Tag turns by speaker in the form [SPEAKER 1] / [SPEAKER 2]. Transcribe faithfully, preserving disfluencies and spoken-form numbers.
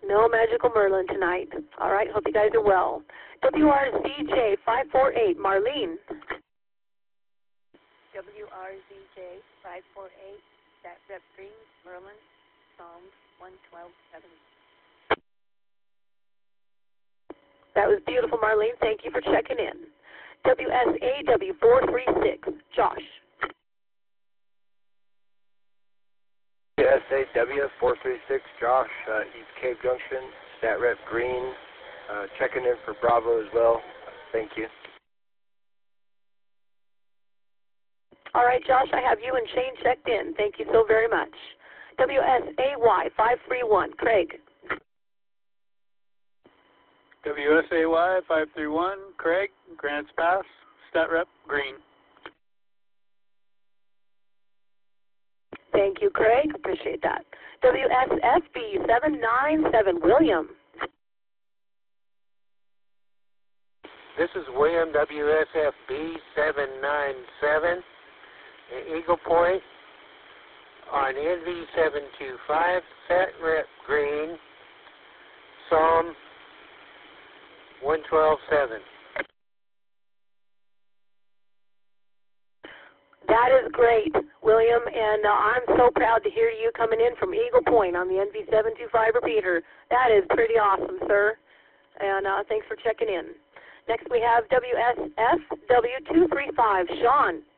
[SPEAKER 1] No Magical Merlin tonight. All right, hope you guys are well. W R Z J five four eight, Marlene.
[SPEAKER 2] W R Z J five four eight, Stat Rep Green, Merlin, Psalms one twelve seven.
[SPEAKER 1] That was beautiful, Marlene. Thank you for checking in. W S A W four three six, Josh.
[SPEAKER 3] W S A W four three six, Josh, uh, East Cave Junction, Stat Rep Green, uh, checking in for Bravo as well. Thank you.
[SPEAKER 1] All right, Josh, I have you and Shane checked in. Thank you so very much. W S A Y five three one, Craig.
[SPEAKER 4] W S A Y five three one, Craig, Grants Pass, Stat Rep Green.
[SPEAKER 1] Thank you, Craig. Appreciate that. W S F B seven nine seven, William.
[SPEAKER 5] This is William, W S F B seven nine seven, Eagle Point on N V seven two five, Stat Rep Green, Psalm one twelve seven.
[SPEAKER 1] That is great, William, and uh, I'm so proud to hear you coming in from Eagle Point on the N V seven two five repeater. That is pretty awesome, sir, and uh, thanks for checking in. Next we have W S F W two three five, Sean.